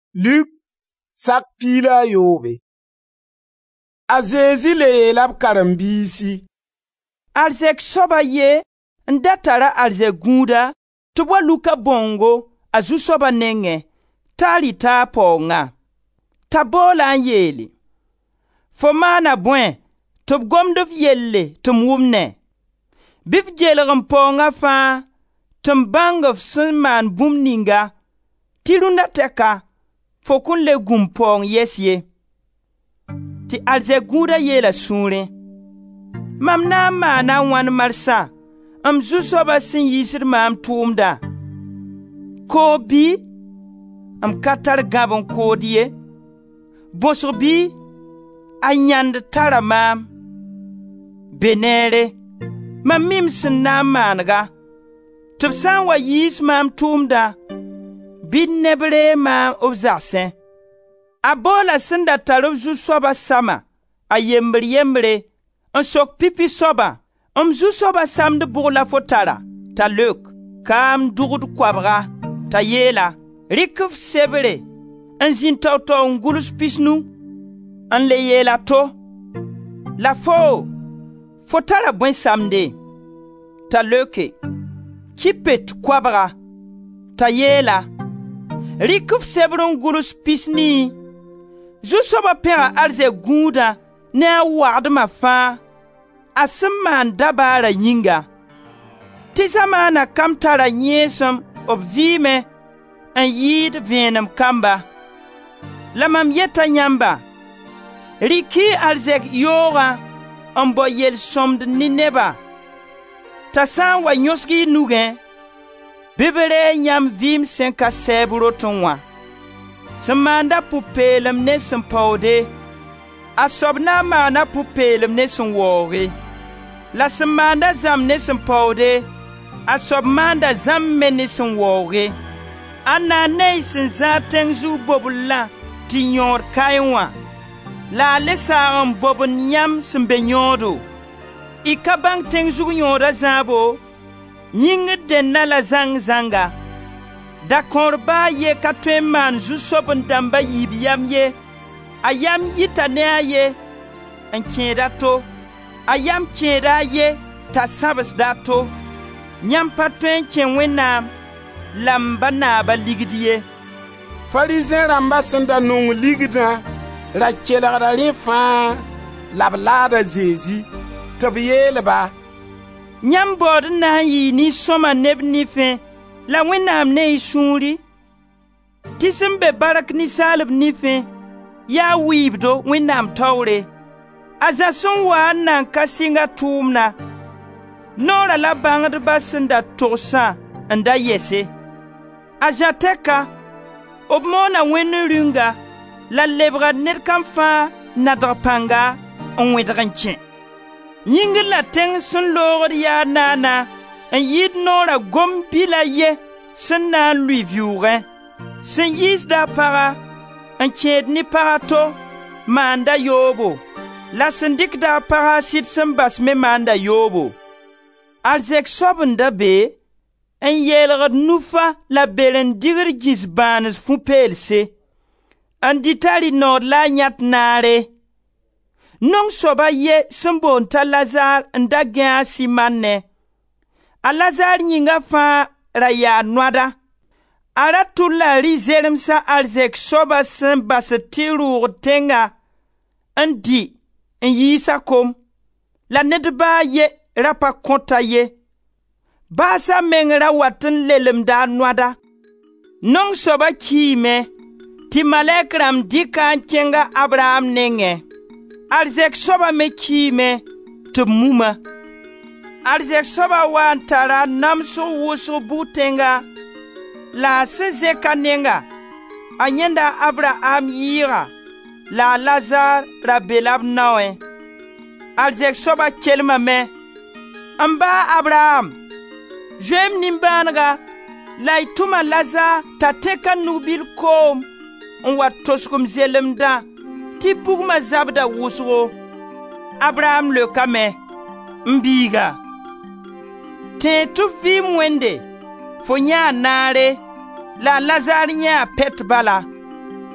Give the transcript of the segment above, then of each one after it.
Luk sak pila yobe. A Zezi le yeelab karen-biisi. Arzek soba ye nda tara arzek gũuda tɩ b wa luka bõngo a zu-soaba nengẽ t'a rɩta a paoongã. T'a boola n yeele: fo maana bõe tɩ b gomd f yelle tɩ m wʋmnẽ? Bɩ f gelg n paoongã fãa tɩ m bãng f sẽn maan bũmb ninga tɩ rũndã tɛka fo kõn le gũm paoong yɛs ye. Tɩ arzek gũuda yeela sũurẽ: mam na n maana wãn marsã m zu-soaba sẽn yiisd maam tʋʋmda? Koog bɩ m ka tar gãb n kood ye? Bõsg bɩ a yãnd tara maam? Be neere, mam mim sẽn na n maanega, tɩ b sã n wa yiis maam tʋʋmda, bɩ neb ree maam b zagsẽ. A boola sẽn da tar b zu-soaba sama a yembre n sok pipi soaba: m zu-soaba samd bʋg la fo tara? T'a leok: kaam dugd koabga. T'a yeela: rɩk f sebre n zĩn tao-tao n gʋls pisnu, n le yeela to: la fo tara bõe samde? T'a leoke: kipet koabga. T'a yeela: rɩk f sebr n gʋls pisni. Zu-soaba pẽga arzek gũuda ne a wagdmã fãa a sẽn maan dabaara yĩnga, tɩ zamaana kam tara yẽesem b vɩɩmẽ n yɩɩd vẽenem kamba. La mam yeta yãmba, rɩk-y arzek yoogã n bao yel-sõmd ne neba, t'a sã n wa yõsg-y nugẽ, bɩ b ree yãmb vɩɩm sẽn ka sɛɛb rotẽ wã. Sẽn maanda pʋ-peelem ne sẽn paoode, a soab na n maana pʋ-peelem ne sẽn waooge. La sẽn maanda zãmb ne sẽn paoode, a soab maanda zãmb me ne sẽn waooge. Ãnna n ne y sẽn zãag tẽng zug boblã tɩ yõod kaẽ wã, la a le saag n bobn yãmb sẽn be yõodo. Y ka bãng tẽng zug yõoda zãabo, yĩngr dẽnna la zãng-zãnga. Da-kõor baa ye ka tõe n maan zu-soab n dãmba yiib yam ye. A yam yita ne a ye n kẽed a to, a yam kẽeda a ye t'a sãbsda a to. Yãmb pa tõe n kẽ Wẽnnaam la m ba naaba ligd ye. Farizẽ rãmba sẽn da nong ligdã ra kelgda rẽ fãa la b laada Zezi tɩ b yeelba: yãmb baood n na n yɩ nin-sõma neb nifẽ la Wẽnnaam ne y sũuri, tɩ sẽn be bark ninsaalb nifẽ yaa wɩɩbdo Wẽnnaam taoore. A zã sẽn waa n nan ka sɩnga tʋʋmna, noora la bãngdbã sẽn da togsã n da yɛse. A zã tɛka b moona Wẽnd rĩnga la lebga ned kam fãa nadg pãnga n wẽdg n kẽ. Yĩngr la tẽng sẽn loogd yaa naana n yɩɩd noora gom bila ye sẽn na n lʋɩ vɩʋʋgẽ, sẽn yiisda a paga n kẽed ne paga to maanda yoobo, la sẽn dɩkda a paga sɩd sẽn bas me maanda yoobo. Arzek soab n da be n yeelgd nufa la beren-digr gĩs bãanes fu-peelse, n dɩta rɩ-nood la a yãt naare. Nong soaba ye sẽn boond t'a Lazar n da gẽ a Simanne. A Lazar yĩnga fãa ra yaa noada. A ra tʋlla rɩ-zeremsã arzek soaba sẽn basd tɩ rʋʋgd tẽnga n dɩ n yiisa kom, la ned baa ye ra pa kõta ye. Baasã meng ra wat n lelemda a noada. Nong soaba kiime tɩ malɛk rãmb dɩka n kẽnga Abraham nengẽ. Arzek soaba me kiime tɩ b muma. Arzek soaba waa n tara namsg wʋsg bu-tẽnga, la a sẽn zẽka nenga, a yẽnda Abraham yɩɩga, la a Lazar ra bela b naoẽ. Arzek soaba kelmame: m baa Abraham, zoeem nimbãanega la y tʋma Lazar t'a tẽka nubil koom n wa tosgem zelemdã tɩ bugmã zabda wʋsgo. Abraham leokame: m biiga, tẽ tɩ f vɩɩm Wẽnde, fo yãa naare, la Lazar yãa pɛt bala.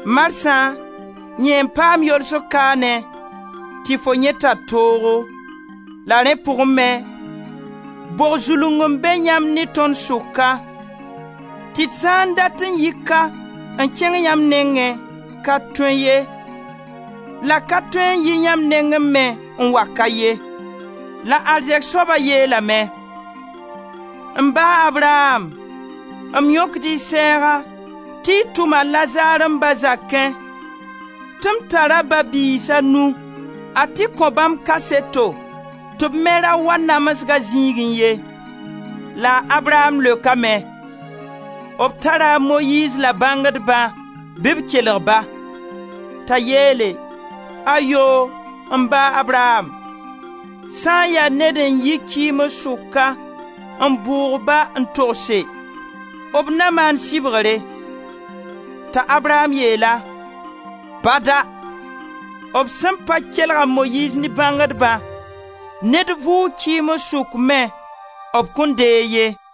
Marsã yẽ n paam yolso kaane tɩ fo yẽ tar toogo la rẽ pʋgẽ me bog zulung n be yãmb ne tõnd sʋka tɩ d sã n dat n yika n kẽng yãmb nengẽ ka tõe ye la ka tõe n yɩ yãmb nengẽ me n waka ye. La arzɛk soaba yeelame: m ba Abraham, m yõkd y sɛɛga tɩ y tʋm a Lazar n ba zakẽ tɩ m tara ba-biisa nu a tɩ kõ bãmb kaseto tɩ b me ra wa namsga zĩigẽ ye. La Abraham leokame: b tara a Moyiis la bãngdbã bɩ b kelg-ba. T'a yeele: Ayoo, m ba Abraham, sã n yaa ned n yi kɩɩms sʋka n bʋʋg-ba n togse, b na maan sɩbgre. T'a Abraham yeela: Bada, b sẽn pa kelga Moyiis ne bãngdbã, ned vʋʋg kɩɩms sʋk me b kõn dee ye.